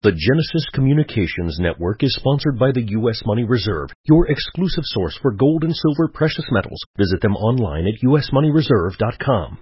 The Genesis Communications Network is sponsored by the U.S. Money Reserve, your exclusive source for gold and silver precious metals. Visit them online at usmoneyreserve.com.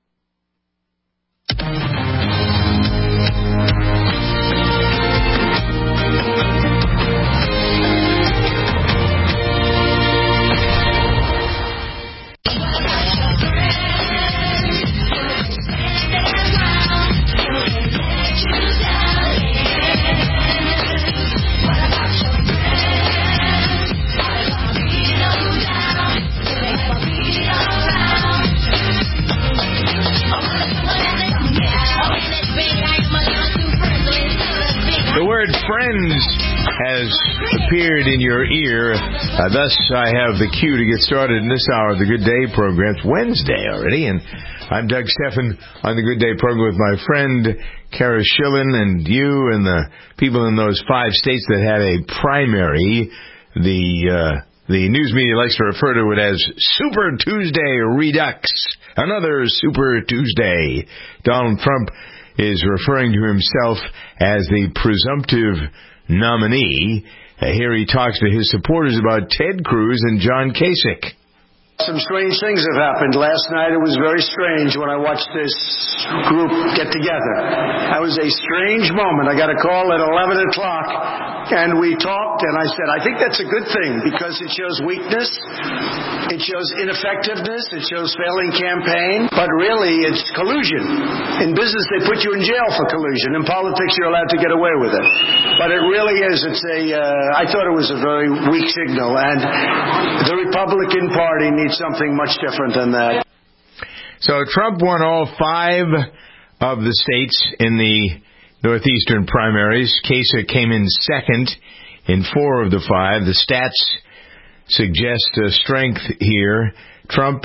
The word friends has appeared in your ear. Thus, I have the cue to get started in this hour of the Good Day program. It's Wednesday already, and I'm Doug Stephan on the Good Day program with my friend Kara Schillen and you and the people in those 5 states that had a primary. The news media likes to refer to it as Super Tuesday Redux. Another Super Tuesday. Donald Trump is referring to himself as the presumptive nominee. Here he talks to his supporters about Ted Cruz and John Kasich. Some strange things have happened. Last night it was very strange when I watched this group get together. That was a strange moment. I got a call at 11 o'clock, and we talked, and I said, I think that's a good thing because it shows weakness, it shows ineffectiveness, it shows failing campaign, but really it's collusion. In business they put you in jail for collusion. In politics you're allowed to get away with it. But it really is. I thought it was a very weak signal, and the Republican Party needs something much different than that. So Trump won all 5 of the states in the Northeastern primaries. Kasich came in second in 4 of the 5. The stats suggest strength here. Trump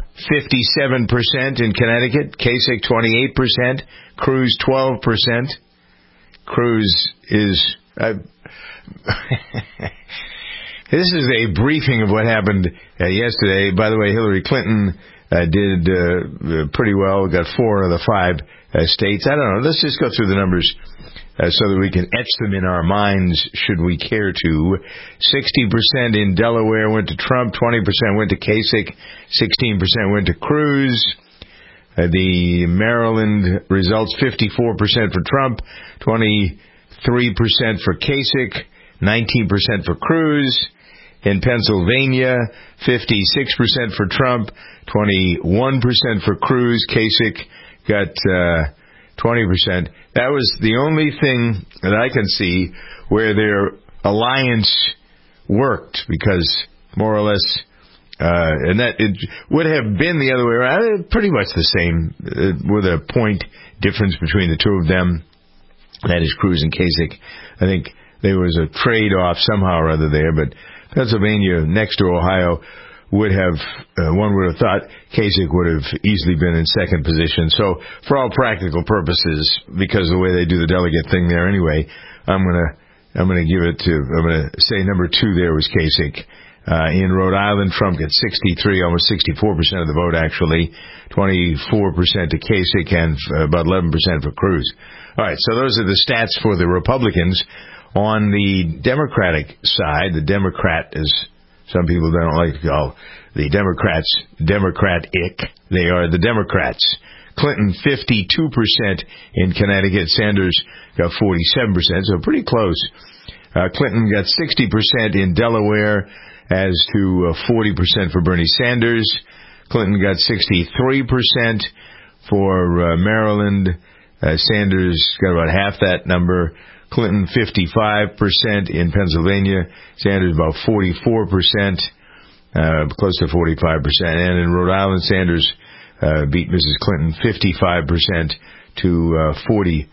57% in Connecticut, Kasich 28%, Cruz 12%. Cruz is... This is a briefing of what happened yesterday. By the way, Hillary Clinton did pretty well. Got 4 of the 5 states. I don't know. Let's just go through the numbers so that we can etch them in our minds should we care to. 60% in Delaware went to Trump. 20% went to Kasich. 16% went to Cruz. The Maryland results, 54% for Trump. 23% for Kasich. 19% for Cruz. In Pennsylvania, 56% for Trump, 21% for Cruz. Kasich got 20%. That was the only thing that I can see where their alliance worked, because more or less, and that it would have been the other way around, pretty much the same, with a point difference between the two of them. That is Cruz and Kasich. I think there was a trade-off somehow or other there, but Pennsylvania, next to Ohio, would have, one would have thought Kasich would have easily been in second position. So, for all practical purposes, because of the way they do the delegate thing there anyway, I'm gonna say number 2 there was Kasich. In Rhode Island, Trump got 63, almost 64% of the vote actually, 24% to Kasich, and about 11% for Cruz. All right, so those are the stats for the Republicans. On the Democratic side, the Democrat, as some people don't like to call the Democrats, Democrat-ic, they are the Democrats. Clinton, 52% in Connecticut. Sanders got 47%, so pretty close. Clinton got 60% in Delaware, as to 40% for Bernie Sanders. Clinton got 63% for Maryland. Sanders got about half that number. Clinton 55% in Pennsylvania, Sanders about 44%, close to 45%, and in Rhode Island, Sanders beat Mrs. Clinton 55% to 45%,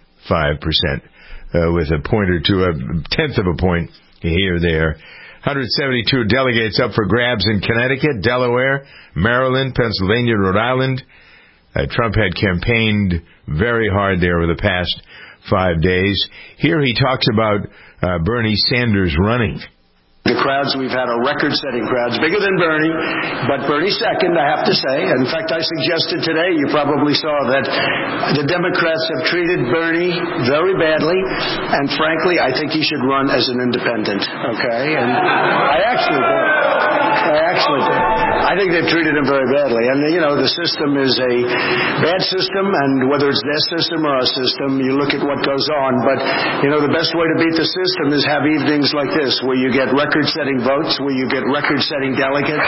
with a point or two, a tenth of a point here or there. 172 delegates up for grabs in Connecticut, Delaware, Maryland, Pennsylvania, Rhode Island. Trump had campaigned very hard there over the past 5 days. Here he talks about Bernie Sanders running. The crowds we've had are record-setting crowds, bigger than Bernie, but Bernie second, I have to say. In fact, I suggested today, you probably saw that the Democrats have treated Bernie very badly, and frankly, I think he should run as an independent, okay? And I actually do. I think they've treated him very badly. And, the system is a bad system, and whether it's their system or our system, you look at what goes on. But, the best way to beat the system is have evenings like this, where you get record-setting votes, where you get record-setting delegates.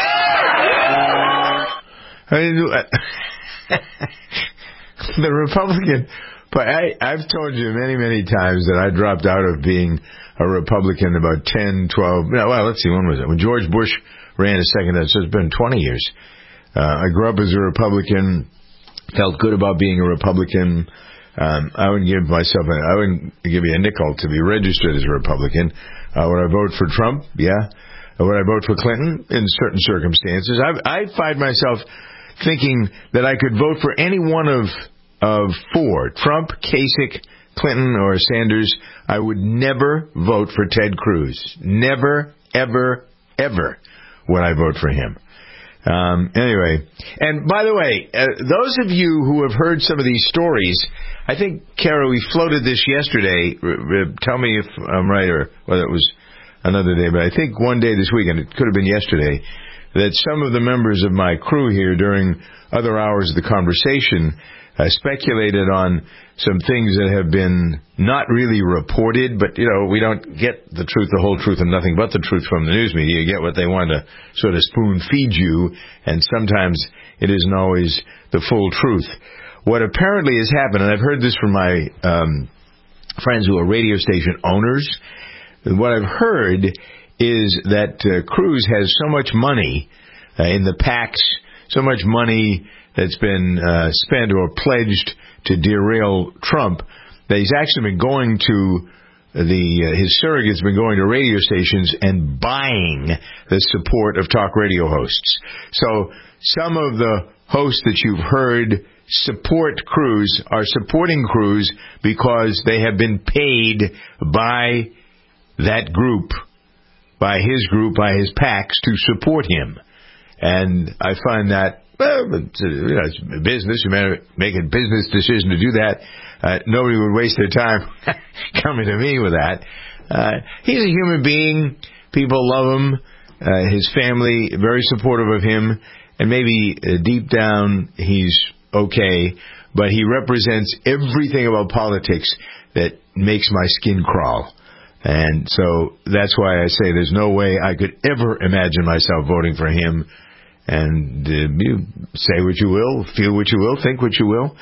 The Republican... But I've told you many, many times that I dropped out of being a Republican about 10, 12... let's see, when was it? When George Bush ran a second, so it's been 20 years. I grew up as a Republican, felt good about being a Republican. I wouldn't give you a nickel to be registered as a Republican. Would I vote for Trump? Yeah. Would I vote for Clinton? In certain circumstances. I find myself thinking that I could vote for any one of four, Trump, Kasich, Clinton, or Sanders. I would never vote for Ted Cruz. Never, ever, ever would I vote for him. Anyway, and by the way, those of you who have heard some of these stories, I think, Kara, we floated this yesterday. Tell me if I'm right or whether it was another day, but I think one day this week, and it could have been yesterday, that some of the members of my crew here during other hours of the conversation speculated on some things that have been not really reported, but, we don't get the truth, the whole truth, and nothing but the truth from the news media. You get what they want to sort of spoon feed you, and sometimes it isn't always the full truth. What apparently has happened, and I've heard this from my friends who are radio station owners, what I've heard is that Cruz has so much money in the PACs, so much money that's been spent or pledged to derail Trump, that he's actually been going to his surrogate's been going to radio stations and buying the support of talk radio hosts. So some of the hosts that you've heard support Cruz are supporting Cruz because they have been paid by that group, by his PACs, to support him. And I find that, it's business. You make a business decision to do that. Nobody would waste their time coming to me with that. He's a human being. People love him. His family, very supportive of him. And maybe deep down, he's okay. But he represents everything about politics that makes my skin crawl. And so that's why I say there's no way I could ever imagine myself voting for him. And you say what you will, feel what you will, think what you will.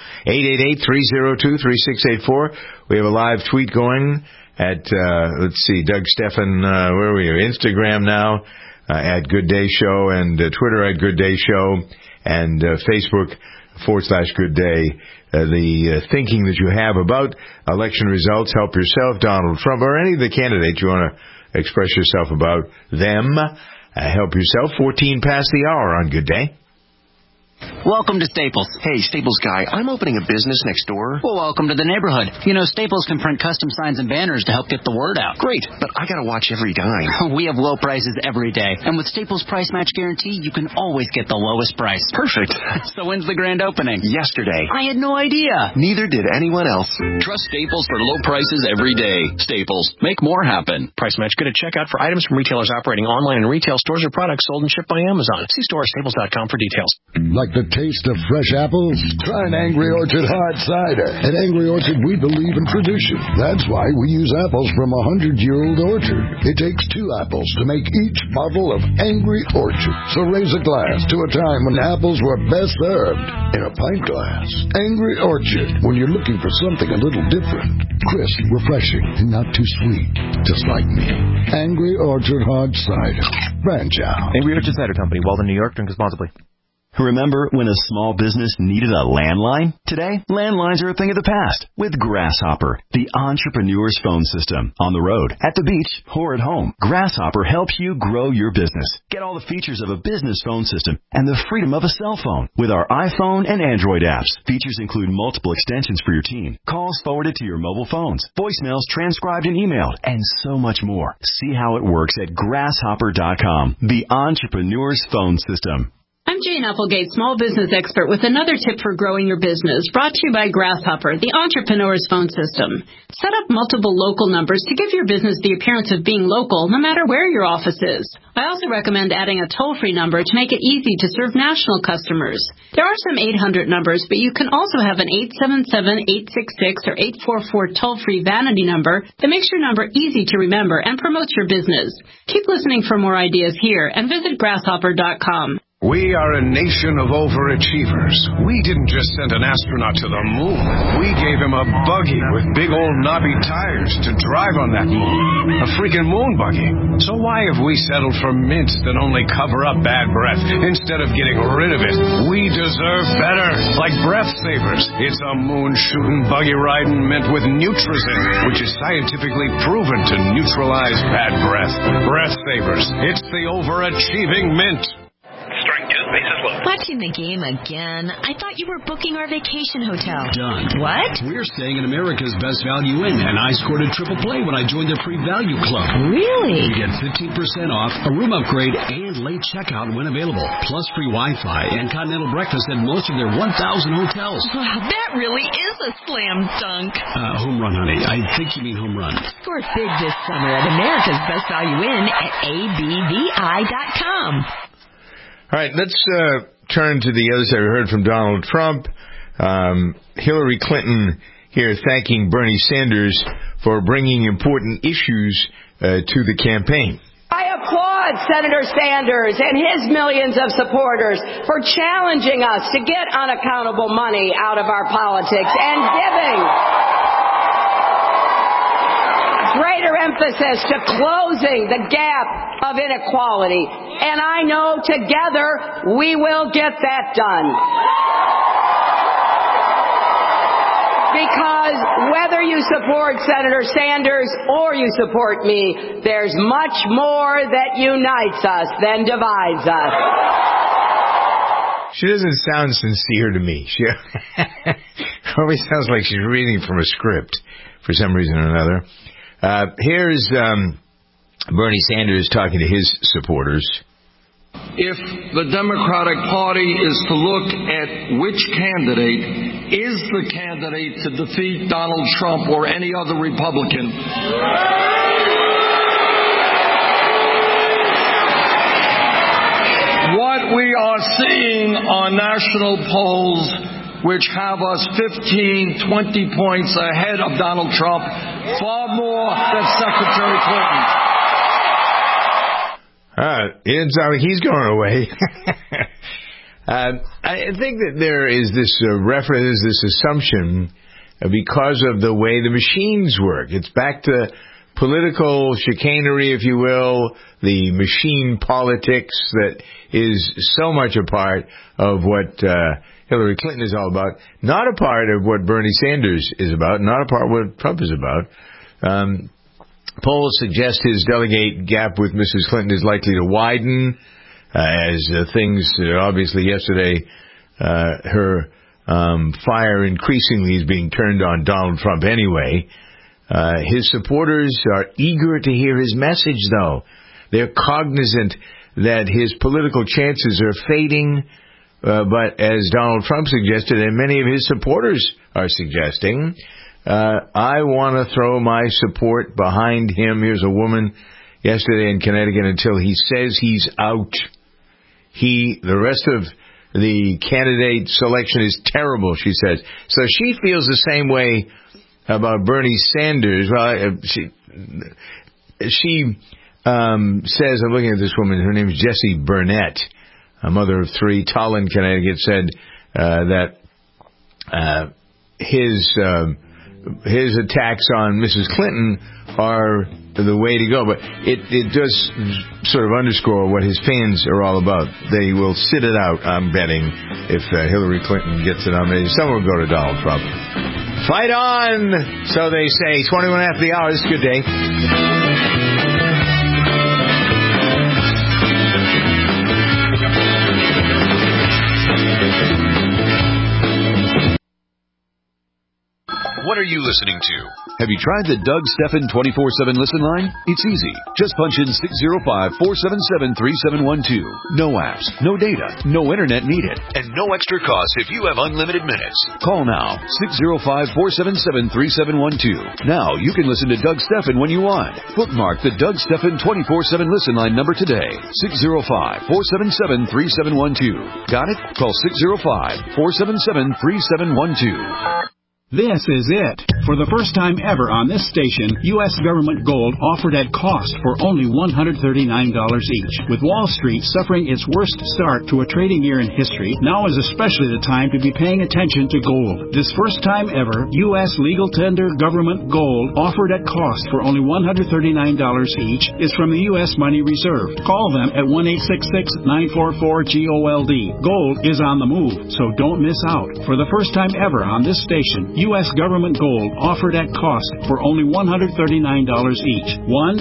888-302-3684. We have a live tweet going at, let's see, Doug Stephan, where are we? Instagram now, at Good Day Show, and Twitter at Good Day Show, and Facebook /Good Day. The thinking that you have about election results, help yourself, Donald Trump, or any of the candidates you want to express yourself about them. Help yourself, 14 past the hour on Good Day. Welcome to Staples. Hey, Staples guy, I'm opening a business next door. Well, welcome to the neighborhood. Staples can print custom signs and banners to help get the word out. Great, but I gotta watch every dime. We have low prices every day. And with Staples Price Match Guarantee, you can always get the lowest price. Perfect. So when's the grand opening? Yesterday. I had no idea. Neither did anyone else. Trust Staples for low prices every day. Staples. Make more happen. Price Match good at checkout for items from retailers operating online in retail stores or products sold and shipped by Amazon. See store at staples.com for details. Like the taste of fresh apples? Try an Angry Orchard hard cider. At Angry Orchard, we believe in tradition. That's why we use apples from a 100-year-old orchard. It takes 2 apples to make each bottle of Angry Orchard. So raise a glass to a time when apples were best served in a pint glass. Angry Orchard, when you're looking for something a little different. Crisp, refreshing, and not too sweet. Just like me. Angry Orchard hard cider. Branch out. Angry Orchard Cider Company, Walden, New York. Drink responsibly. Remember when a small business needed a landline? Today, landlines are a thing of the past with Grasshopper, the entrepreneur's phone system. On the road, at the beach, or at home, Grasshopper helps you grow your business. Get all the features of a business phone system and the freedom of a cell phone with our iPhone and Android apps. Features include multiple extensions for your team, calls forwarded to your mobile phones, voicemails transcribed and emailed, and so much more. See how it works at Grasshopper.com, the entrepreneur's phone system. I'm Jane Applegate, small business expert, with another tip for growing your business, brought to you by Grasshopper, the entrepreneur's phone system. Set up multiple local numbers to give your business the appearance of being local, no matter where your office is. I also recommend adding a toll-free number to make it easy to serve national customers. There are some 800 numbers, but you can also have an 877-866 or 844 toll-free vanity number that makes your number easy to remember and promotes your business. Keep listening for more ideas here and visit Grasshopper.com. We are a nation of overachievers. We didn't just send an astronaut to the moon. We gave him a buggy with big old knobby tires to drive on that moon. A freaking moon buggy. So why have we settled for mints that only cover up bad breath instead of getting rid of it? We deserve better. Like Breath Savers. It's a moon-shooting, buggy-riding mint with Nutrizin, which is scientifically proven to neutralize bad breath. Breath Savers. It's the overachieving mint. Strike 2, bases loaded. Watching the game again. I thought you were booking our vacation hotel. Done. What? We're staying in America's Best Value Inn, and I scored a triple play when I joined their free value club. Really? You get 15% off, a room upgrade, and late checkout when available, plus free Wi-Fi and continental breakfast at most of their 1,000 hotels. Wow, that really is a slam dunk. Home run, honey. I think you mean home run. Score big this summer at America's Best Value Inn at ABVI.com. All right, let's turn to the other side. We heard from Donald Trump. Hillary Clinton here thanking Bernie Sanders for bringing important issues to the campaign. I applaud Senator Sanders and his millions of supporters for challenging us to get unaccountable money out of our politics and giving greater emphasis to closing the gap of inequality. And I know together we will get that done. Because whether you support Senator Sanders or you support me, there's much more that unites us than divides us. She doesn't sound sincere to me. She always sounds like she's reading from a script for some reason or another. Here's Bernie Sanders talking to his supporters. If the Democratic Party is to look at which candidate is the candidate to defeat Donald Trump or any other Republican, what we are seeing on national polls, which have us 15, 20 points ahead of Donald Trump, far more than Secretary Clinton. It's like he's going away. I think that there is this reference, this assumption, because of the way the machines work. It's back to political chicanery, if you will, the machine politics that is so much a part of what Hillary Clinton is all about, not a part of what Bernie Sanders is about, not a part of what Trump is about. Polls suggest his delegate gap with Mrs. Clinton is likely to widen as things, obviously yesterday, her fire increasingly is being turned on Donald Trump anyway. His supporters are eager to hear his message, though. They're cognizant that his political chances are fading, but as Donald Trump suggested, and many of his supporters are suggesting, I want to throw my support behind him. Here's a woman yesterday in Connecticut until he says he's out. The rest of the candidate selection is terrible, she says. So she feels the same way about Bernie Sanders. Well, she says, I'm looking at this woman, her name is Jessie Burnett, a mother of three, Tallinn, Connecticut, said that his attacks on Mrs. Clinton are the way to go. But it does sort of underscore what his fans are all about. They will sit it out, I'm betting, if Hillary Clinton gets the nomination. Someone will go to Donald Trump. Fight on, so they say. 21 after the hour. It's a good day. What are you listening to? Have you tried the Doug Stephan 24/7 listen line? It's easy. Just punch in 605-477-3712. No apps, no data, no internet needed, and no extra cost if you have unlimited minutes. Call now, 605-477-3712. Now you can listen to Doug Stephan when you want. Bookmark the Doug Stephan 24/7 listen line number today. 605-477-3712. Got it? Call 605-477-3712. This is it. For the first time ever on this station, U.S. government gold offered at cost for only $139 each. With Wall Street suffering its worst start to a trading year in history, now is especially the time to be paying attention to gold. This first time ever, U.S. legal tender government gold offered at cost for only $139 each is from the U.S. Money Reserve. Call them at 1-866-944-GOLD. Gold is on the move, so don't miss out. For the first time ever on this station, U.S. government gold offered at cost for only $139 each.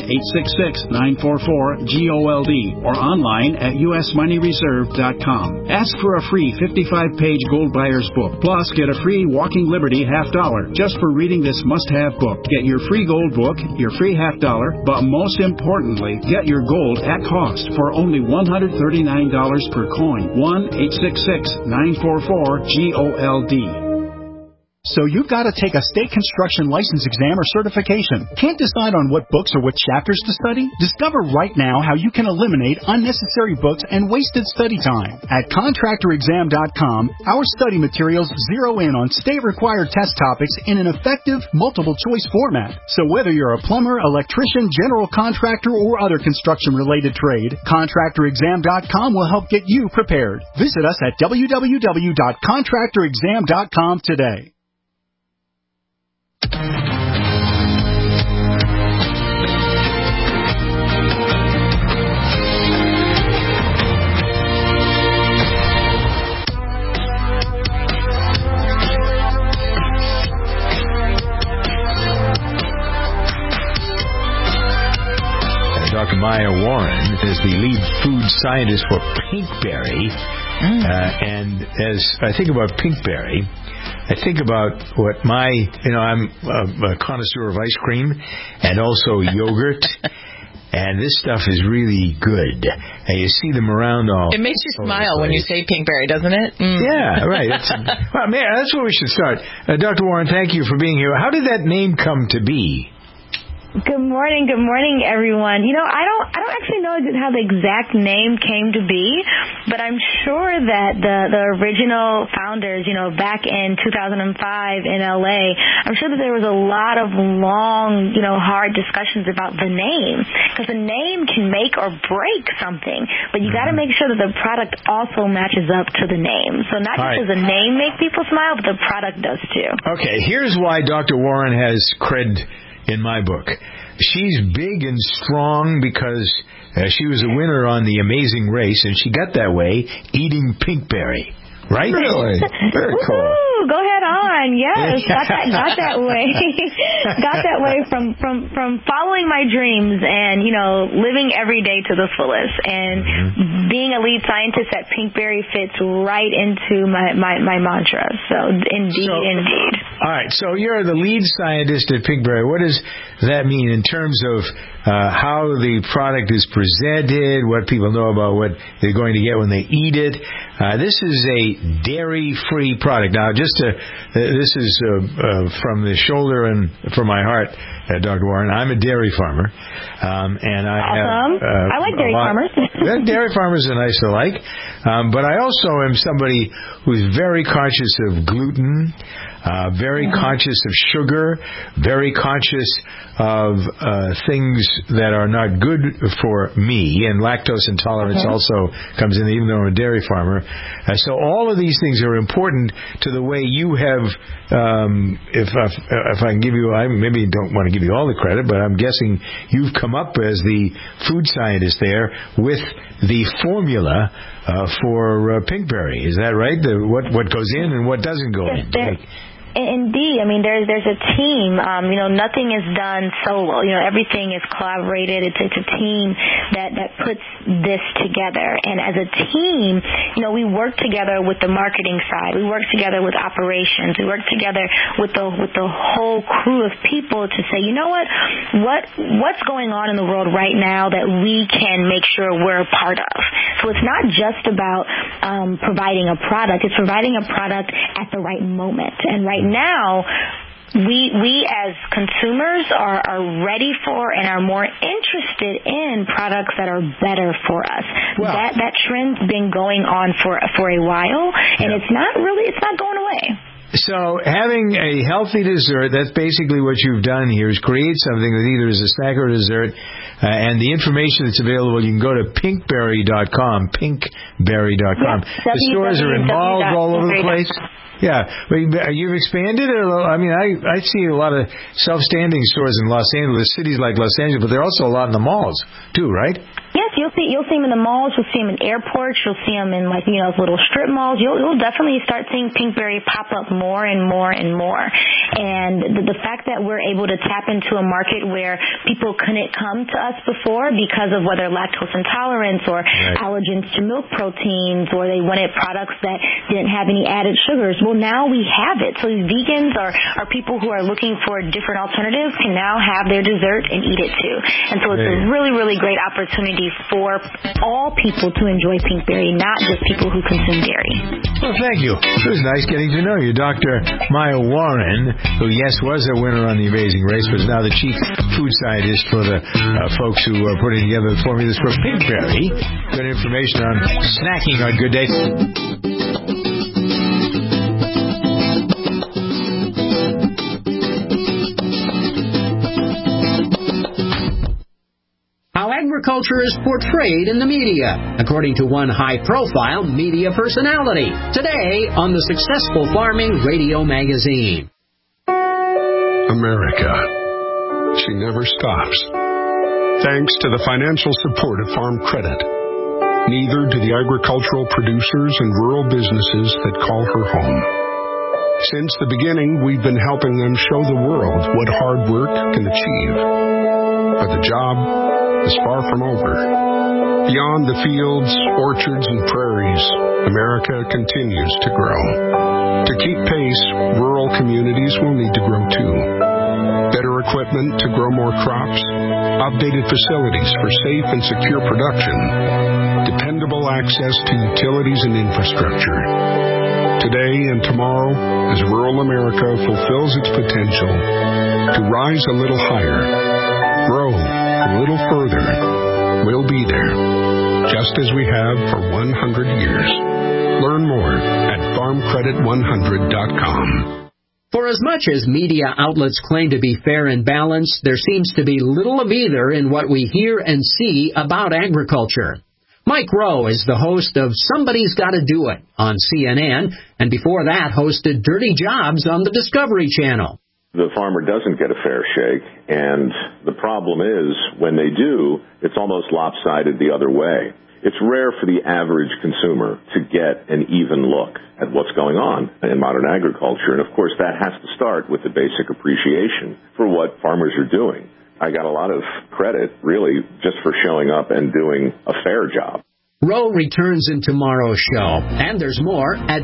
1-866-944-GOLD or online at usmoneyreserve.com. Ask for a free 55-page gold buyer's book. Plus, get a free Walking Liberty $50 just for reading this must-have book. Get your free gold book, your free $50, but most importantly, get your gold at cost for only $139 per coin. 1-866-944-GOLD. So you've got to take a state construction license exam or certification. Can't decide on what books or what chapters to study? Discover right now how you can eliminate unnecessary books and wasted study time. At contractorexam.com, our study materials zero in on state-required test topics in an effective, multiple-choice format. So whether you're a plumber, electrician, general contractor, or other construction-related trade, contractorexam.com will help get you prepared. Visit us at www.contractorexam.com today. Dr. Maya Warren is the lead food scientist for Pinkberry. And as I think about Pinkberry, I think about what I'm a connoisseur of ice cream and also yogurt. And this stuff is really good. And you see them around all. It makes you smile when you say Pinkberry, doesn't it? Mm. Yeah, right. Well, man, that's where we should start. Dr. Warren, thank you for being here. How did that name come to be? Good morning, everyone. I don't actually know how the exact name came to be, but I'm sure that the original founders, back in 2005 in LA, I'm sure that there was a lot of long, hard discussions about the name, because the name can make or break something, but you got to make sure that the product also matches up to the name. So not just does the name make people smile, but the product does too. Okay, here's why Dr. Warren has cred in my book. She's big and strong because she was a winner on The Amazing Race, and she got that way eating Pinkberry. Right? Really? Very cool. Go ahead on. Yes, got that way. Got that way from following my dreams and, living every day to the fullest. And being a lead scientist at Pinkberry fits right into my mantra. So, indeed. All right. So you're the lead scientist at Pinkberry. What does that mean in terms of how the product is presented, what people know about what they're going to get when they eat it? This is a dairy-free product. Now, this is from the shoulder and from my heart, Dr. Warren. I'm a dairy farmer, and I like dairy farmers. Dairy farmers are nice to like. But I also am somebody who's very conscious of gluten, very conscious of sugar, very conscious of things that are not good for me, and lactose intolerance also comes in, even though I'm a dairy farmer. So all of these things are important to the way you have, if I can give you, I maybe don't want to give you all the credit, but I'm guessing you've come up as the food scientist there with the formula for Pinkberry. Is that right? What goes in and what doesn't go in? Indeed. I mean, there's a team. Nothing is done solo. Everything is collaborated. It's a team that puts this together. And as a team, we work together with the marketing side. We work together with operations. We work together with the whole crew of people to say, what's going on in the world right now that we can make sure we're a part of. So it's not just about providing a product. It's providing a product at the right moment. And right now, we as consumers are ready for and are more interested in products that are better for us. Well, that trend's been going on for a while, and it's not going away. So having a healthy dessert, that's basically what you've done here, is create something that either is a snack or a dessert, and the information that's available, you can go to pinkberry.com, pinkberry.com. Yes, the stores are in malls all over the place. Yeah. You've expanded it? I see a lot of self-standing stores in Los Angeles, cities like Los Angeles, but there are also a lot in the malls, too, right? Yes, you'll see them in the malls. You'll see them in airports. You'll see them in little strip malls. You'll definitely start seeing Pinkberry pop up more and more and more. And the fact that we're able to tap into a market where people couldn't come to us before because of whether lactose intolerance or allergens to milk proteins, or they wanted products that didn't have any added sugars. Well, now we have it. So vegans are people who are looking for different alternatives can now have their dessert and eat it too. And so it's a really, really great opportunity for all people to enjoy Pinkberry, not just people who consume dairy. Well, thank you. It was nice getting to know you. Dr. Maya Warren, who, yes, was a winner on The Amazing Race, but is now the chief food scientist for the folks who are putting together the formulas for Pinkberry. Good information on snacking on Good Day. How agriculture is portrayed in the media, according to one high-profile media personality. Today on the Successful Farming Radio Magazine. America. She never stops. Thanks to the financial support of Farm Credit. Neither do the agricultural producers and rural businesses that call her home. Since the beginning, we've been helping them show the world what hard work can achieve. But the job is far from over. Beyond the fields, orchards, and prairies, America continues to grow. To keep pace, rural communities will need to grow too. Better equipment to grow more crops, updated facilities for safe and secure production, dependable access to utilities and infrastructure. Today and tomorrow, as rural America fulfills its potential to rise a little higher, grow a little further, we'll be there, just as we have for 100 years. Learn more at farmcredit100.com. For as much as media outlets claim to be fair and balanced, there seems to be little of either in what we hear and see about agriculture. Mike Rowe is the host of Somebody's Gotta Do It on CNN, and before that hosted Dirty Jobs on the Discovery Channel. The farmer doesn't get a fair shake, and the problem is, when they do, it's almost lopsided the other way. It's rare for the average consumer to get an even look at what's going on in modern agriculture, and of course that has to start with the basic appreciation for what farmers are doing. I got a lot of credit, really, just for showing up and doing a fair job. Rowe returns in tomorrow's show, and there's more at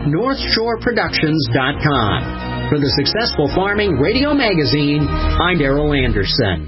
NorthshoreProductions.com. For the Successful Farming Radio Magazine, I'm Darrell Anderson.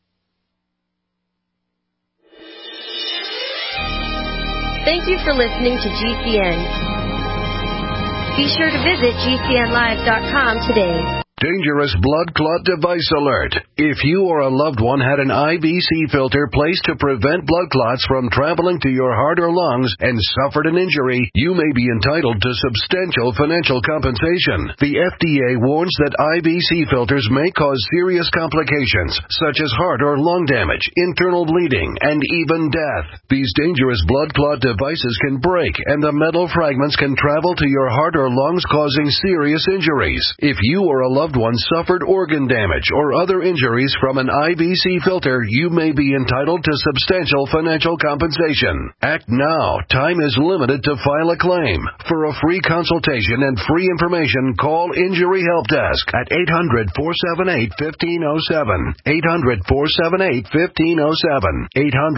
Thank you for listening to GCN. Be sure to visit GCNlive.com today. dangerous blood clot device alert. If you or a loved one had an IVC filter placed to prevent blood clots from traveling to your heart or lungs and suffered an injury, you may be entitled to substantial financial compensation. The FDA warns that IVC filters may cause serious complications, such as heart or lung damage, internal bleeding, and even death. These dangerous blood clot devices can break, and the metal fragments can travel to your heart or lungs, causing serious injuries. If you or a loved one suffered organ damage or other injuries from an IVC filter, you may be entitled to substantial financial compensation. Act now. Time is limited to file a claim. For a free consultation and free information, call Injury Help Desk at 800-478-1507. 800-478-1507.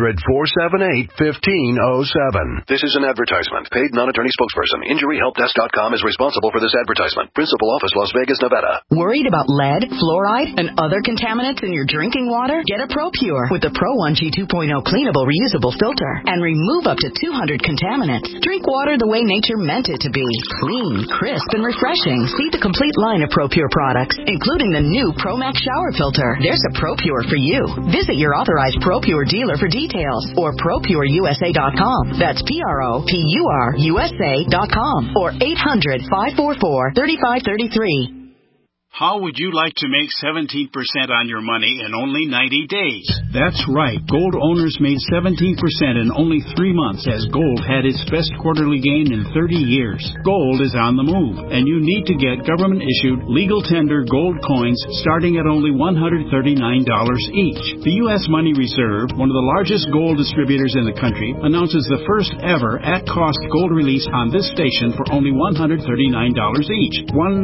800-478-1507. This is an advertisement. Paid non-attorney spokesperson. InjuryHelpDesk.com is responsible for this advertisement. Principal office, Las Vegas, Nevada. Worried about lead, fluoride, and other contaminants in your drinking water? Get a ProPure with the Pro1G 2.0 cleanable reusable filter and remove up to 200 contaminants. Drink water the way nature meant it to be. Clean, crisp, and refreshing. See the complete line of ProPure products, including the new ProMax shower filter. There's a ProPure for you. Visit your authorized ProPure dealer for details or ProPureUSA.com. That's ProPureUSA.com or 800-544-3533. How would you like to make 17% on your money in only 90 days? That's right. Gold owners made 17% in only 3 months as gold had its best quarterly gain in 30 years. Gold is on the move, and you need to get government-issued legal tender gold coins starting at only $139 each. The U.S. Money Reserve, one of the largest gold distributors in the country, announces the first ever at-cost gold release on this station for only $139 each.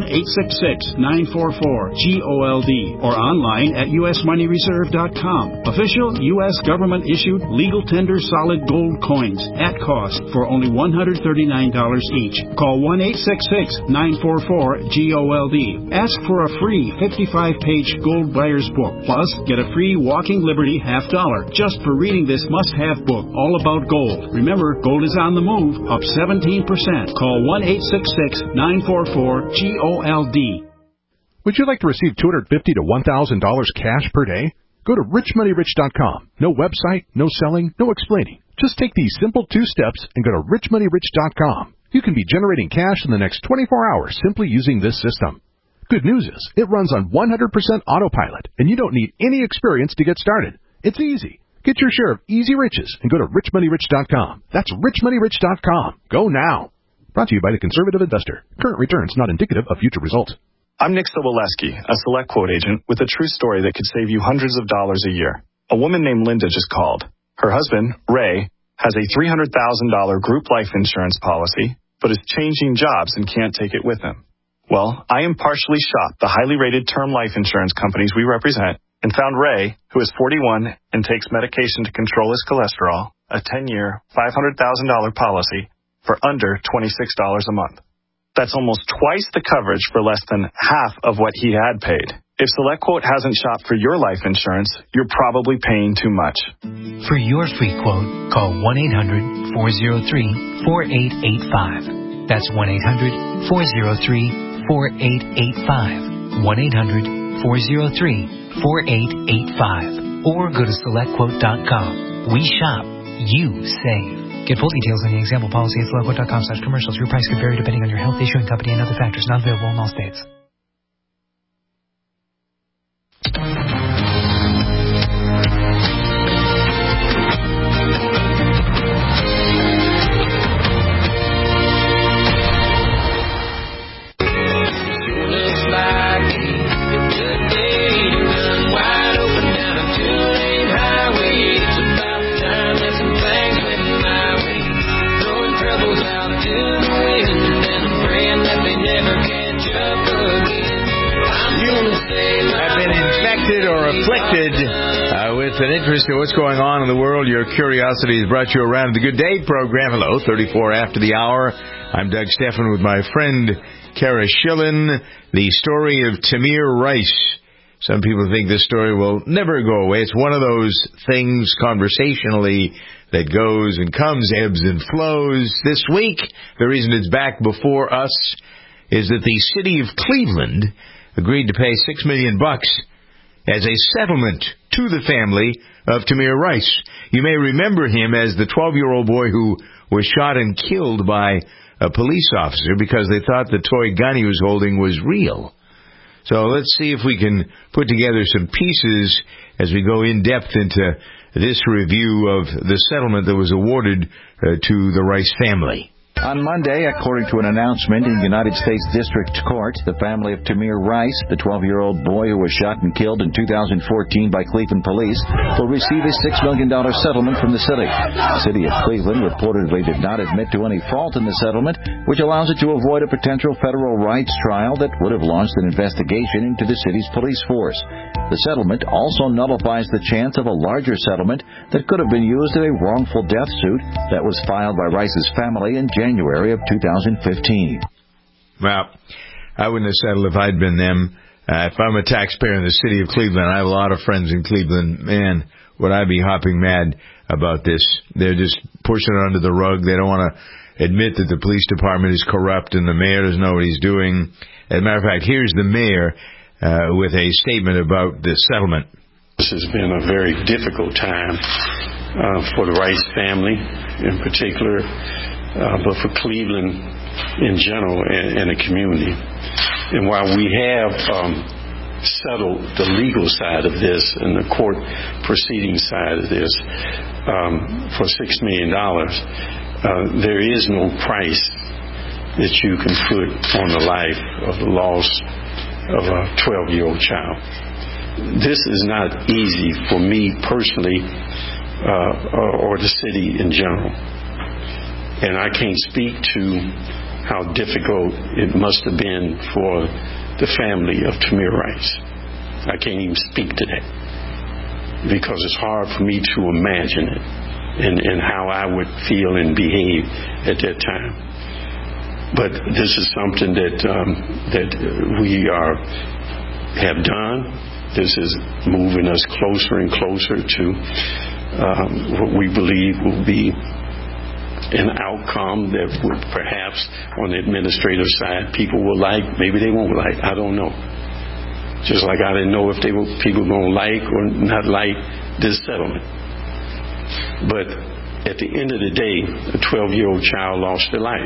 1-866-944-GOLD or online at usmoneyreserve.com. Official U.S. government-issued legal tender solid gold coins at cost for only $139 each. Call 1-866-944-GOLD. Ask for a free 55-page gold buyer's book. Plus, get a free Walking Liberty $50 just for reading this must-have book all about gold. Remember, gold is on the move, up 17%. Call 1-866-944-GOLD. Would you like to receive $250 to $1,000 cash per day? Go to richmoneyrich.com. No website, no selling, no explaining. Just take these simple 2 steps and go to richmoneyrich.com. You can be generating cash in the next 24 hours simply using this system. Good news is, it runs on 100% autopilot, and you don't need any experience to get started. It's easy. Get your share of easy riches and go to richmoneyrich.com. That's richmoneyrich.com. Go now. Brought to you by the Conservative Investor. Current returns not indicative of future results. I'm Nick Soboleski, a Select Quote agent with a true story that could save you hundreds of dollars a year. A woman named Linda just called. Her husband, Ray, has a $300,000 group life insurance policy, but is changing jobs and can't take it with him. Well, I impartially shopped the highly rated term life insurance companies we represent and found Ray, who is 41 and takes medication to control his cholesterol, a 10-year, $500,000 policy for under $26 a month. That's almost twice the coverage for less than half of what he had paid. If SelectQuote hasn't shopped for your life insurance, you're probably paying too much. For your free quote, call 1-800-403-4885. That's 1-800-403-4885. 1-800-403-4885. Or go to SelectQuote.com. We shop, you save. Get full details on the example policy at SelectQuote.com/commercials. Your price can vary depending on your health, issuing company, and other factors. Not available in all states. With an interest in what's going on in the world, your curiosity has brought you around the Good Day program. Hello, 34 after the hour. I'm Doug Stephan with my friend Kara Schillen. The story of Tamir Rice. Some people think this story will never go away. It's one of those things conversationally that goes and comes, ebbs and flows. This week, the reason it's back before us is that the city of Cleveland agreed to pay $6 million as a settlement to the family of Tamir Rice. You may remember him as the 12-year-old boy who was shot and killed by a police officer because they thought the toy gun he was holding was real. So let's see if we can put together some pieces as we go in depth into this review of the settlement that was awarded to the Rice family. On Monday, according to an announcement in United States District Court, the family of Tamir Rice, the 12-year-old boy who was shot and killed in 2014 by Cleveland police, will receive a $6 million settlement from the city. The city of Cleveland reportedly did not admit to any fault in the settlement, which allows it to avoid a potential federal rights trial that would have launched an investigation into the city's police force. The settlement also nullifies the chance of a larger settlement that could have been used in a wrongful death suit that was filed by Rice's family in January of 2015. Well, I wouldn't have settled if I'd been them. If I'm a taxpayer in the city of Cleveland, I have a lot of friends in Cleveland, man, would I be hopping mad about this. They're just pushing it under the rug. They don't want to admit that the police department is corrupt and the mayor doesn't know what he's doing. As a matter of fact, here's the mayor with a statement about this settlement. This has been a very difficult time for the Rice family in particular, but for Cleveland in general and the community. And while we have settled the legal side of this and the court proceeding side of this for $6 million, there is no price that you can put on the life of the loss of a 12-year-old child. This is not easy for me personally or the city in general. And I can't speak to how difficult it must have been for the family of Tamir Rice. I can't even speak to that because it's hard for me to imagine it and how I would feel and behave at that time. But this is something that we have done. This is moving us closer and closer to what we believe will be an outcome that would perhaps on the administrative side people will like, maybe they won't like, I don't know. Just like I didn't know if people going to like or not like this settlement. But at the end of the day, a 12-year-old child lost their life.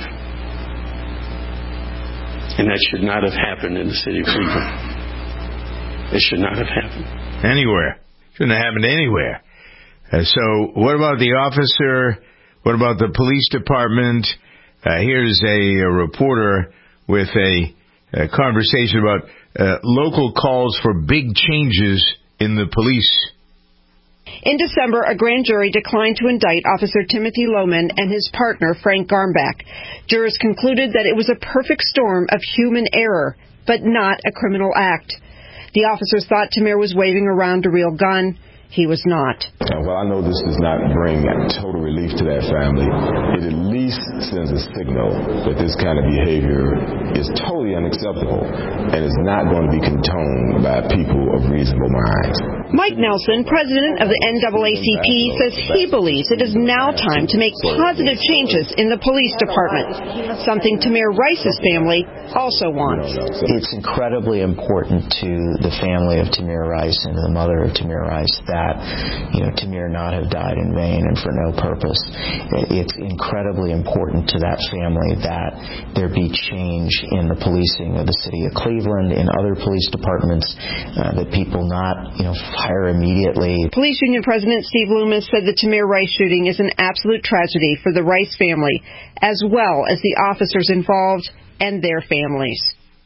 And that should not have happened in the city of Cleveland. It should not have happened. Anywhere. Shouldn't have happened anywhere. So what about the officer? What about the police department? Here's a reporter with a conversation about local calls for big changes in the police. In December, a grand jury declined to indict Officer Timothy Lohman and his partner, Frank Garmbach. Jurors concluded that it was a perfect storm of human error, but not a criminal act. The officers thought Tamir was waving around a real gun. He was not. Well, I know this does not bring total relief to that family. It at least sends a signal that this kind of behavior is totally unacceptable and is not going to be condoned by people of reasonable minds. Mike Nelson, president of the NAACP, says he believes it is now time to make positive changes in the police department, something Tamir Rice's family also wants. It's incredibly important to the family of Tamir Rice and the mother of Tamir Rice that, Tamir not have died in vain and for no purpose. It's incredibly important to that family that there be change in the policing of the city of Cleveland, in other police departments, that people not, fire immediately. Police Union President Steve Loomis said the Tamir Rice shooting is an absolute tragedy for the Rice family, as well as the officers involved and their families.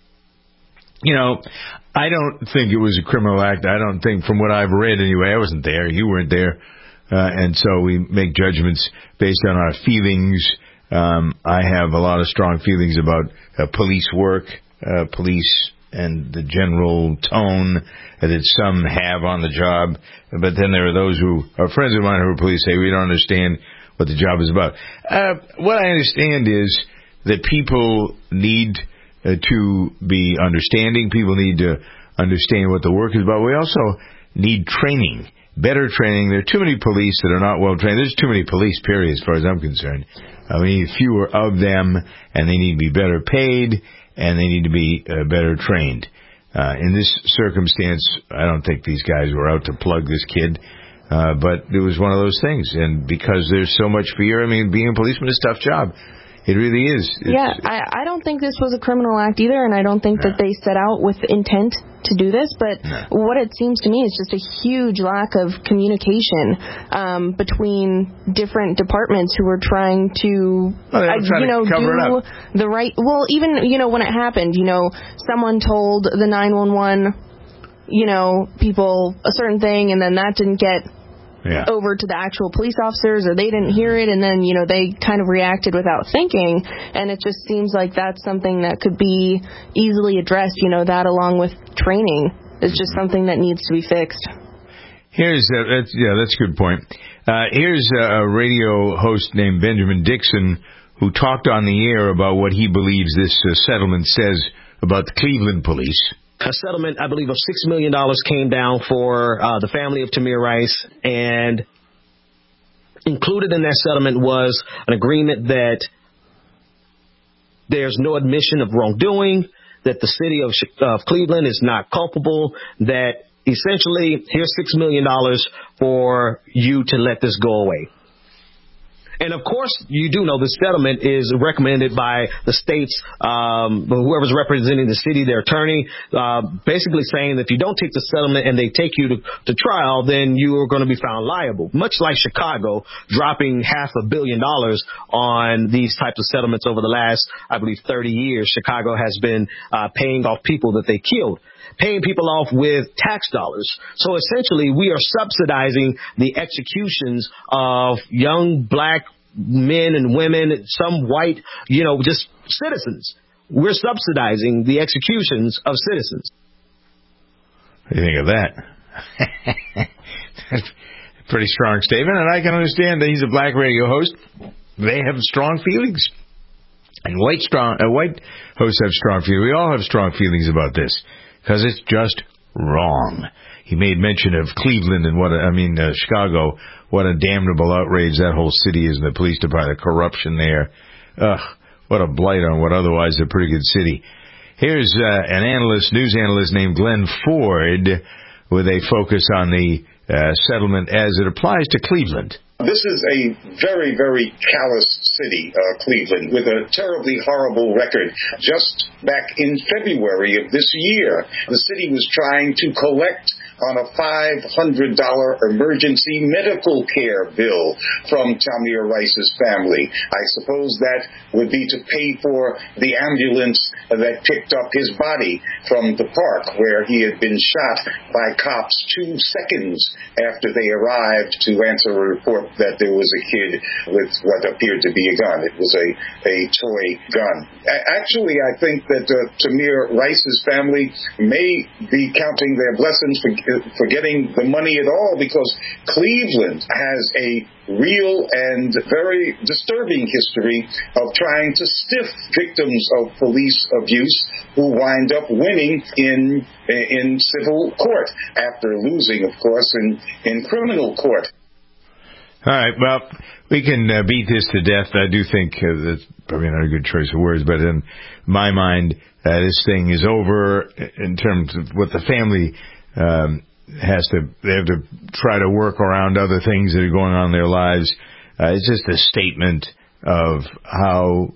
I don't think it was a criminal act. I don't think, from what I've read anyway, I wasn't there, you weren't there, and so we make judgments based on our feelings. I have a lot of strong feelings about police work, police and the general tone that some have on the job. But then there are those who are friends of mine who are police say, we don't understand what the job is about. What I understand is that people need to be understanding. People need to understand what the work is about. We also need training, better training. There are too many police that are not well trained. There's too many police, period, as far as I'm concerned. We need fewer of them, and they need to be better paid, and they need to be better trained. In this circumstance, I don't think these guys were out to plug this kid. But it was one of those things. And because there's so much fear, I mean, being a policeman is a tough job. It really is. I don't think this was a criminal act either, and I don't think that they set out with intent to do this. But what it seems to me is just a huge lack of communication between different departments who were trying to, do the right. Well, even when it happened, someone told the 911, people a certain thing, and then that didn't get over to the actual police officers, or they didn't hear it, and then, they kind of reacted without thinking, and it just seems like that's something that could be easily addressed, that along with training is just something that needs to be fixed. That's a good point. Here's a radio host named Benjamin Dixon who talked on the air about what he believes this settlement says about the Cleveland police. A settlement, I believe, of $6 million came down for the family of Tamir Rice, and included in that settlement was an agreement that there's no admission of wrongdoing, that the city of Cleveland is not culpable, that essentially here's $6 million for you to let this go away. And, of course, you do know the settlement is recommended by the state's, whoever's representing the city, their attorney, basically saying that if you don't take the settlement and they take you to trial, then you are going to be found liable. Much like Chicago dropping $500 million on these types of settlements over the last, I believe, 30 years. Chicago has been paying off people that they killed, paying people off with tax dollars. So essentially, we are subsidizing the executions of young black men and women, some white, just citizens. We're subsidizing the executions of citizens. What do you think of that? Pretty strong statement, and I can understand that he's a black radio host. They have strong feelings. And white hosts have strong feelings. We all have strong feelings about this, because it's just wrong. He made mention of Cleveland and Chicago. What a damnable outrage that whole city is, and the police department, the corruption there. What a blight on what otherwise is a pretty good city. Here's an news analyst named Glenn Ford, with a focus on the settlement as it applies to Cleveland. This is a very, very callous city, Cleveland, with a terribly horrible record. Just back in February of this year, the city was trying to collect on a $500 emergency medical care bill from Tamir Rice's family. I suppose that would be to pay for the ambulance that picked up his body from the park where he had been shot by cops 2 seconds after they arrived to answer a report that there was a kid with what appeared to be a gun. It was a toy gun. Actually, I think that Tamir Rice's family may be counting their blessings for getting the money at all, because Cleveland has a real and very disturbing history of trying to stiff victims of police abuse who wind up winning in civil court after losing, of course, in criminal court. All right, well, we can beat this to death. I do think that's probably not a good choice of words, but in my mind, this thing is over in terms of what the family they have to try to work around other things that are going on in their lives. It's just a statement of how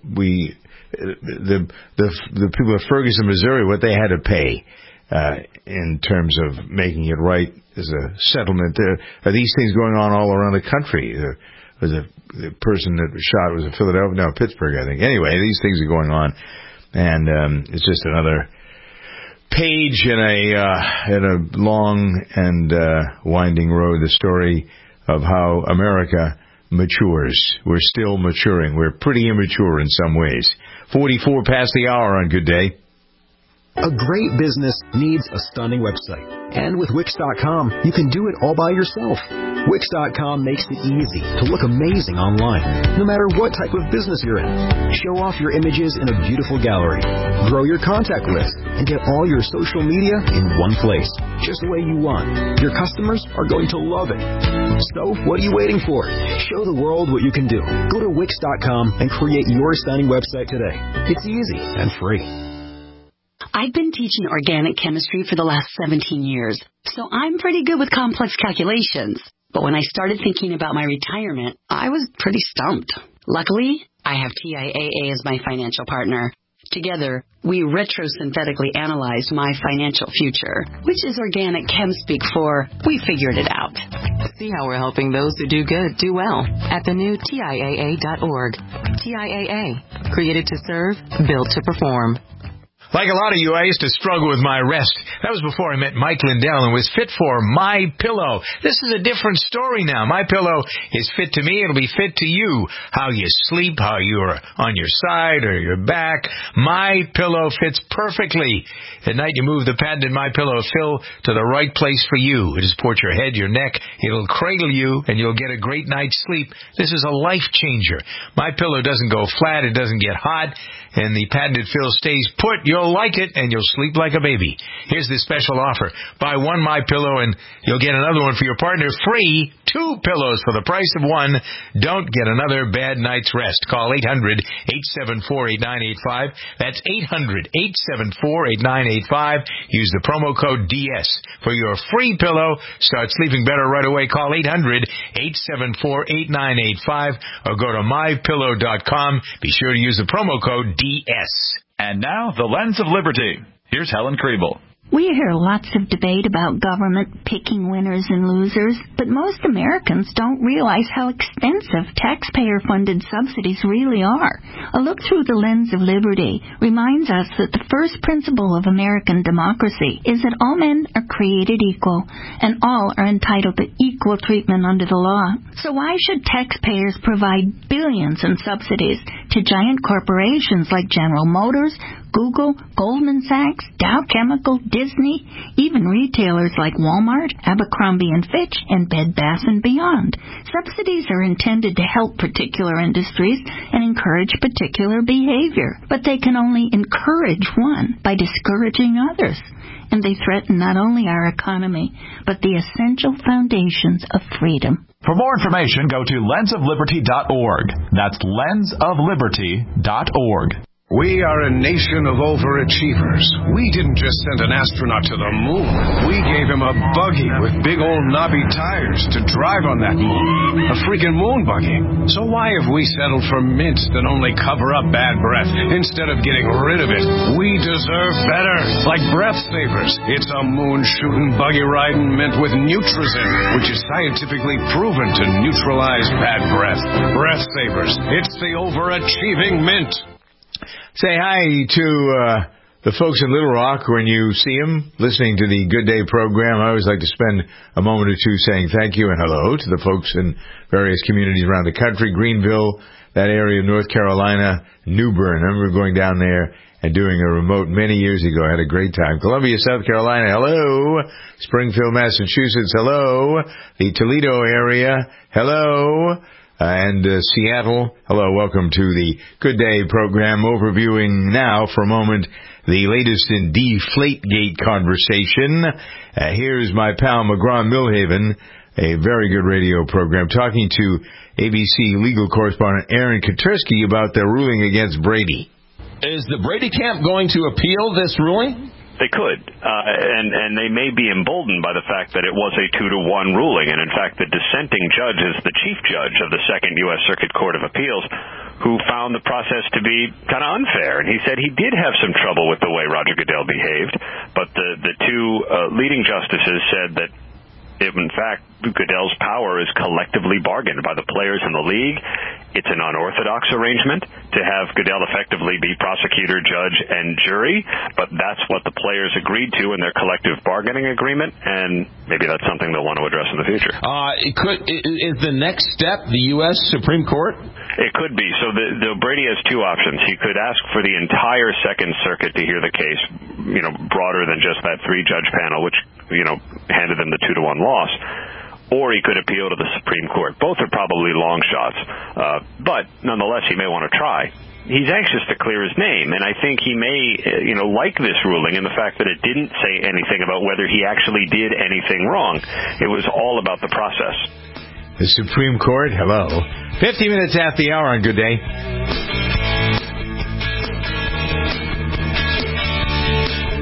the people of Ferguson, Missouri, what they had to pay in terms of making it right as a settlement. Are these things going on all around the country? The person that was shot was Pittsburgh, I think. Anyway, these things are going on, and it's just another page in a long and winding road, the story of how America matures. We're still maturing. We're pretty immature in some ways. 44 past the hour on Good Day. A great business needs a stunning website. And with Wix.com, you can do it all by yourself. Wix.com makes it easy to look amazing online, no matter what type of business you're in. Show off your images in a beautiful gallery. Grow your contact list and get all your social media in one place, just the way you want. Your customers are going to love it. So, what are you waiting for? Show the world what you can do. Go to Wix.com and create your stunning website today. It's easy and free. I've been teaching organic chemistry for the last 17 years, so I'm pretty good with complex calculations. But when I started thinking about my retirement, I was pretty stumped. Luckily, I have TIAA as my financial partner. Together, we retrosynthetically analyzed my financial future, which is organic chem speak for we figured it out. See how we're helping those who do good do well at the new TIAA.org. TIAA, created to serve, built to perform. Like a lot of you, I used to struggle with my rest. That was before I met Mike Lindell and was fit for My Pillow. This is a different story now. My Pillow is fit to me. It'll be fit to you. How you sleep, how you're on your side or your back. My Pillow fits perfectly. At night, you move the patented My Pillow fill to the right place for you. It supports your head, your neck. It'll cradle you, and you'll get a great night's sleep. This is a life changer. My Pillow doesn't go flat. It doesn't get hot. And the patented fill stays put. You'll like it, and you'll sleep like a baby. Here's the special offer. Buy one My Pillow, and you'll get another one for your partner free. 2 pillows for the price of one. Don't get another bad night's rest. Call 800-874-8985. That's 800-874-8985. Use the promo code DS for your free pillow. Start sleeping better right away. Call 800-874-8985 or go to mypillow.com. Be sure to use the promo code DS. And now, the Lens of Liberty. Here's Helen Kriebel. We hear lots of debate about government picking winners and losers, but most Americans don't realize how extensive taxpayer-funded subsidies really are. A look through the lens of liberty reminds us that the first principle of American democracy is that all men are created equal, and all are entitled to equal treatment under the law. So why should taxpayers provide billions in subsidies to giant corporations like General Motors, Google, Goldman Sachs, Dow Chemical, Disney, even retailers like Walmart, Abercrombie & Fitch, and Bed Bath & Beyond? Subsidies are intended to help particular industries and encourage particular behavior, but they can only encourage one by discouraging others. And they threaten not only our economy, but the essential foundations of freedom. For more information, go to lensofliberty.org. That's lensofliberty.org. We are a nation of overachievers. We didn't just send an astronaut to the moon. We gave him a buggy with big old knobby tires to drive on that moon. A freaking moon buggy. So why have we settled for mints that only cover up bad breath instead of getting rid of it? We deserve better. Like Breath Savers. It's a moon-shooting, buggy-riding mint with Nutrizin, which is scientifically proven to neutralize bad breath. Breath Savers. It's the overachieving mint. Say hi to the folks in Little Rock when you see them listening to the Good Day program. I always like to spend a moment or two saying thank you and hello to the folks in various communities around the country. Greenville, that area of North Carolina, New Bern. I remember going down there and doing a remote many years ago. I had a great time. Columbia, South Carolina, hello. Springfield, Massachusetts, hello. The Toledo area, hello. And Seattle, hello, welcome to the Good Day program, overviewing now for a moment the latest in Deflategate conversation. Here's my pal McGraw-Milhaven, a very good radio program, talking to ABC legal correspondent Aaron Katersky about the ruling against Brady. Is the Brady camp going to appeal this ruling? They could, and they may be emboldened by the fact that it was a 2-1 ruling, and in fact the dissenting judge is the chief judge of the Second U.S. Circuit Court of Appeals, who found the process to be kind of unfair, and he said he did have some trouble with the way Roger Goodell behaved, but the two leading justices said that in fact, Goodell's power is collectively bargained by the players in the league. It's an unorthodox arrangement to have Goodell effectively be prosecutor, judge, and jury, but that's what the players agreed to in their collective bargaining agreement, and maybe that's something they'll want to address in the future. Is the next step the U.S. Supreme Court? It could be. So the Brady has two options. He could ask for the entire Second Circuit to hear the case, broader than just that 3-judge panel, which, handed them the 2-1 loss. Or he could appeal to the Supreme Court. Both are probably long shots. But nonetheless, he may want to try. He's anxious to clear his name, and I think he may, like this ruling in the fact that it didn't say anything about whether he actually did anything wrong. It was all about the process. The Supreme Court, hello. 50 minutes after the hour on Good Day.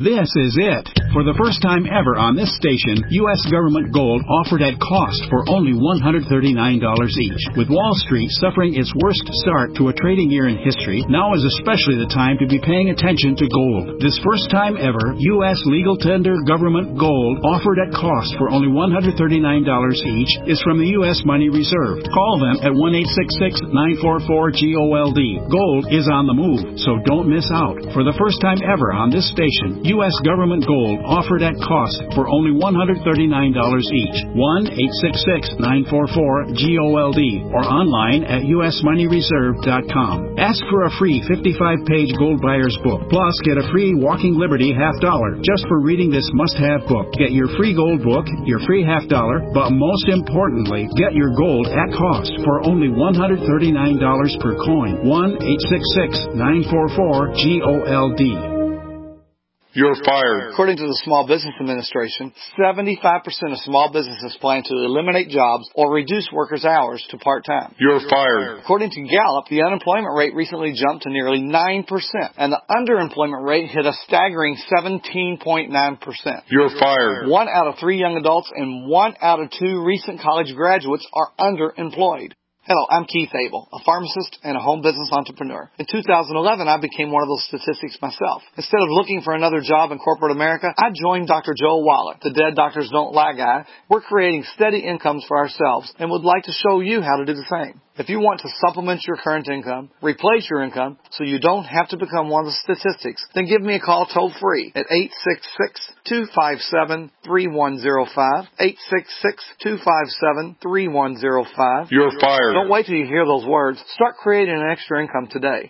This is it. For the first time ever on this station, U.S. government gold offered at cost for only $139 each. With Wall Street suffering its worst start to a trading year in history, now is especially the time to be paying attention to gold. This first time ever, U.S. legal tender government gold offered at cost for only $139 each is from the U.S. Money Reserve. Call them at 1-866-944-GOLD. Gold is on the move, so don't miss out. For the first time ever on this station, U.S. government gold offered at cost for only $139 each. 1-866-944-GOLD or online at usmoneyreserve.com. Ask for a free 55-page gold buyer's book. Plus, get a free Walking Liberty $50 just for reading this must-have book. Get your free gold book, your free $50, but most importantly, get your gold at cost for only $139 per coin. 1-866-944-GOLD. You're fired. According to the Small Business Administration, 75% of small businesses plan to eliminate jobs or reduce workers' hours to part-time. You're fired. According to Gallup, the unemployment rate recently jumped to nearly 9%, and the underemployment rate hit a staggering 17.9%. You're fired. 1 out of 3 young adults and 1 out of 2 recent college graduates are underemployed. Hello, I'm Keith Abel, a pharmacist and a home business entrepreneur. In 2011, I became one of those statistics myself. Instead of looking for another job in corporate America, I joined Dr. Joel Wallach, the Dead Doctors Don't Lie guy. We're creating steady incomes for ourselves and would like to show you how to do the same. If you want to supplement your current income, replace your income, so you don't have to become one of the statistics, then give me a call toll-free at 866-257-3105, 866-257-3105. You're fired. Don't wait till you hear those words. Start creating an extra income today.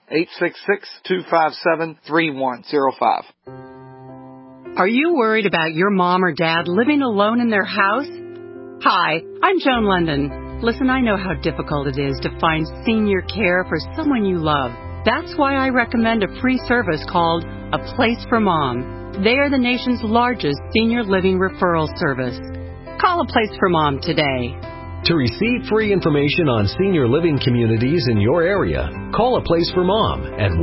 866-257-3105. Are you worried about your mom or dad living alone in their house? Hi, I'm Joan London. Listen, I know how difficult it is to find senior care for someone you love. That's why I recommend a free service called A Place for Mom. They are the nation's largest senior living referral service. Call A Place for Mom today. To receive free information on senior living communities in your area, call A Place for Mom at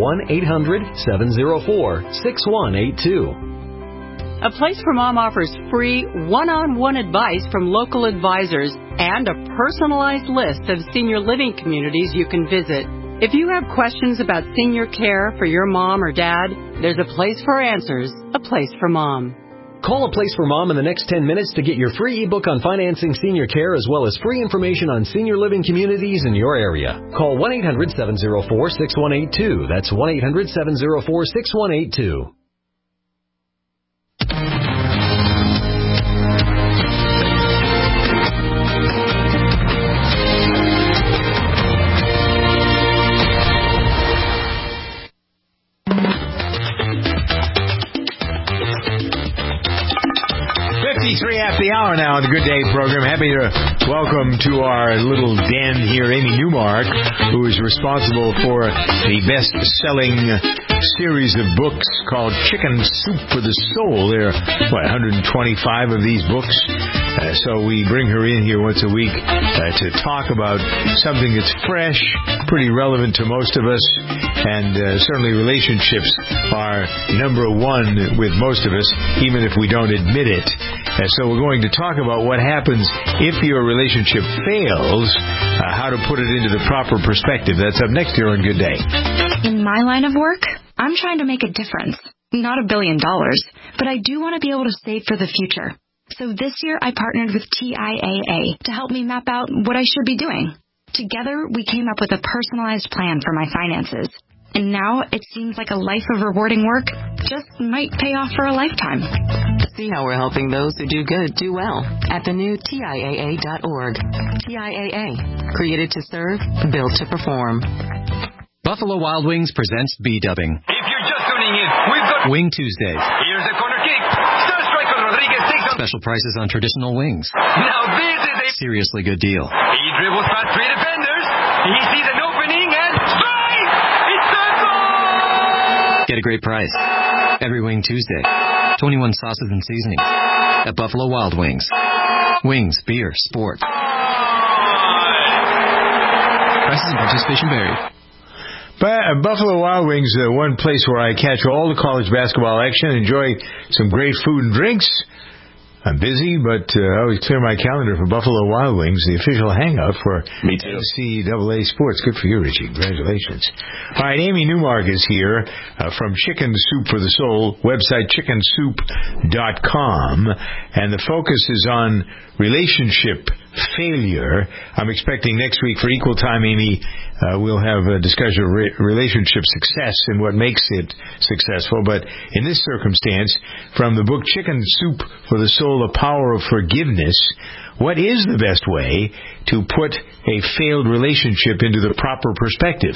1-800-704-6182. A Place for Mom offers free one-on-one advice from local advisors and a personalized list of senior living communities you can visit. If you have questions about senior care for your mom or dad, there's a place for answers. A Place for Mom. Call A Place for Mom in the next 10 minutes to get your free ebook on financing senior care as well as free information on senior living communities in your area. Call 1-800-704-6182. That's 1-800-704-6182. 53 after the hour now on the Good Day program. Happy to welcome to our little den here Amy Newmark, who is responsible for the best-selling series of books called Chicken Soup for the Soul. There are, 125 of these books. So we bring her in here once a week to talk about something that's fresh, pretty relevant to most of us, and certainly relationships are number one with most of us, even if we don't admit it. So we're going to talk about what happens if your relationship fails, how to put it into the proper perspective. That's up next here on Good Day. In my line of work, I'm trying to make a difference. Not $1 billion, but I do want to be able to save for the future. So this year I partnered with TIAA to help me map out what I should be doing. Together, we came up with a personalized plan for my finances. And now it seems like a life of rewarding work just might pay off for a lifetime. See how we're helping those who do good do well at the new TIAA.org. TIAA, created to serve, built to perform. Buffalo Wild Wings presents B-Dubbing. If you're just tuning in, we've got Wing Tuesdays. Here's a corner kick. Star striker Rodriguez takes on Special prices on traditional wings. Now this is a seriously good deal. He dribbles past 3 defenders. He sees an opening and strike! It's a goal! Get a great price every Wing Tuesday. 21 sauces and seasonings at Buffalo Wild Wings. Wings, beer, sport. Prices and participation vary. Buffalo Wild Wings, one place where I catch all the college basketball action, enjoy some great food and drinks. I'm busy, but I always clear my calendar for Buffalo Wild Wings, the official hangout for NCAA sports. Good for you, Richie. Congratulations. All right, Amy Newmark is here from Chicken Soup for the Soul, website chickensoup.com, and the focus is on relationship failure. I'm expecting next week for Equal Time, Amy, we'll have a discussion of relationship success and what makes it successful. But in this circumstance, from the book Chicken Soup for the Soul, The Power of Forgiveness, what is the best way to put a failed relationship into the proper perspective?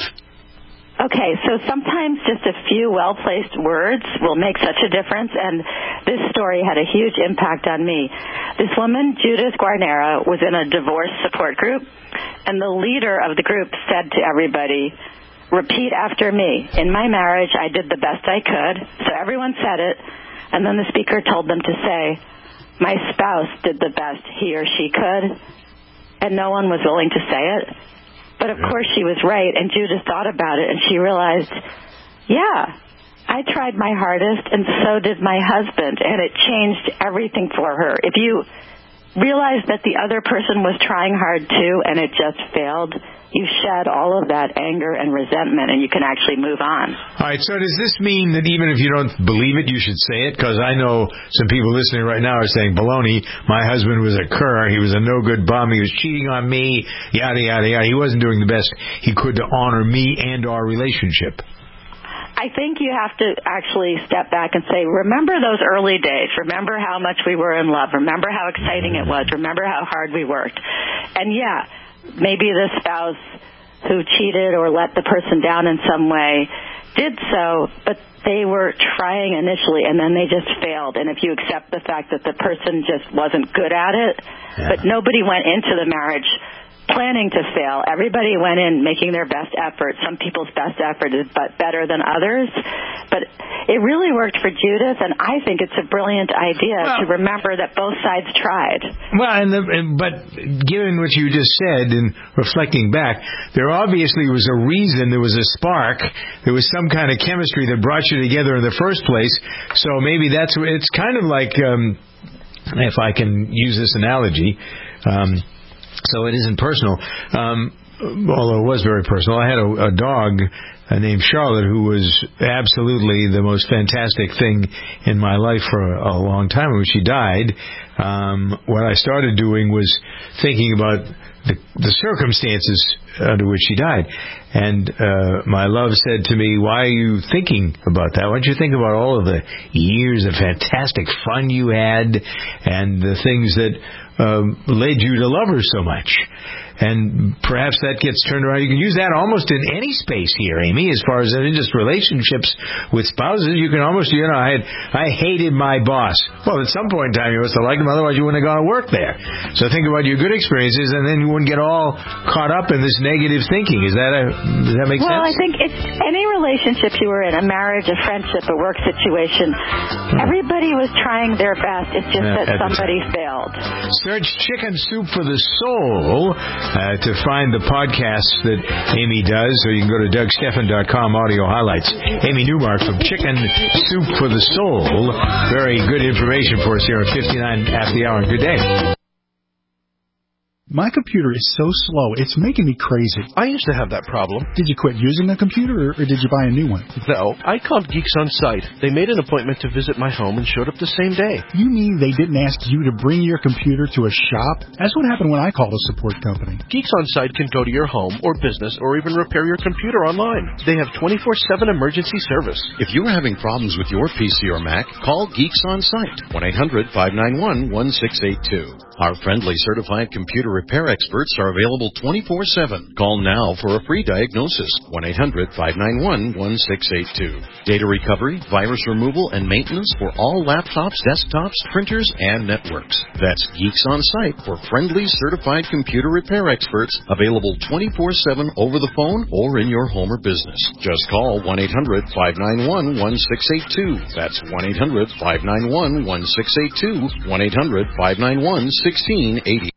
Okay, so sometimes just a few well-placed words will make such a difference, and this story had a huge impact on me. This woman, Judith Guarnera, was in a divorce support group, and the leader of the group said to everybody, "Repeat after me. In my marriage, I did the best I could." So everyone said it, and then the speaker told them to say, "My spouse did the best he or she could," and no one was willing to say it. But, of course, she was right, and Judith thought about it, and she realized, yeah, I tried my hardest, and so did my husband, and it changed everything for her. If you realize that the other person was trying hard, too, and it just failed, you shed all of that anger and resentment, and you can actually move on. All right, so does this mean that even if you don't believe it, you should say it? Because I know some people listening right now are saying, baloney, my husband was a cur, he was a no-good bum, he was cheating on me, yada, yada, yada. He wasn't doing the best he could to honor me and our relationship. I think you have to actually step back and say, remember those early days. Remember how much we were in love. Remember how exciting it was. Remember how hard we worked. And, yeah, maybe the spouse who cheated or let the person down in some way did so, but they were trying initially, and then they just failed. And if you accept the fact that the person just wasn't good at it, but nobody went into the marriage planning to fail. Everybody went in making their best effort. Some people's best effort is better than others. But it really worked for Judith, and I think it's a brilliant idea to remember that both sides tried. Well, but given what you just said and reflecting back, there obviously was a reason, there was a spark, there was some kind of chemistry that brought you together in the first place. So maybe it's kind of like, if I can use this analogy, so it isn't personal, although it was very personal. I had a dog named Charlotte who was absolutely the most fantastic thing in my life for a long time. When she died, what I started doing was thinking about the circumstances under which she died. And my love said to me, why are you thinking about that? Why don't you think about all of the years of fantastic fun you had and the things that led you to love her so much? And perhaps that gets turned around. You can use that almost in any space here, Amy, as far as in just relationships with spouses. You can almost, I hated my boss. Well, at some point in time, you must have liked him, otherwise you wouldn't have gone to work there. So think about your good experiences, and then you wouldn't get all caught up in this negative thinking. Does that make sense? Well, I think it's any relationship you were in, a marriage, a friendship, a work situation, everybody was trying their best. It's just that somebody failed. Search Chicken Soup for the Soul to find the podcast that Amy does, or you can go to DougSteffen.com audio highlights. Amy Newmark from Chicken Soup for the Soul. Very good information for us here at 59 after the hour. Good day. My computer is so slow, it's making me crazy. I used to have that problem. Did you quit using the computer, or did you buy a new one? No, I called Geeks On Site. They made an appointment to visit my home and showed up the same day. You mean they didn't ask you to bring your computer to a shop? That's what happened when I called a support company. Geeks On Site can go to your home or business or even repair your computer online. They have 24/7 emergency service. If you're having problems with your PC or Mac, call Geeks On Site, 1-800-591-1682. Our friendly certified computer repair experts are available 24/7. Call now for a free diagnosis, 1-800-591-1682. Data recovery, virus removal, and maintenance for all laptops, desktops, printers, and networks. That's Geeks On Site for friendly certified computer repair experts, available 24/7 over the phone or in your home or business. Just call 1-800-591-1682. That's 1-800-591-1682, 1-800-591-1682.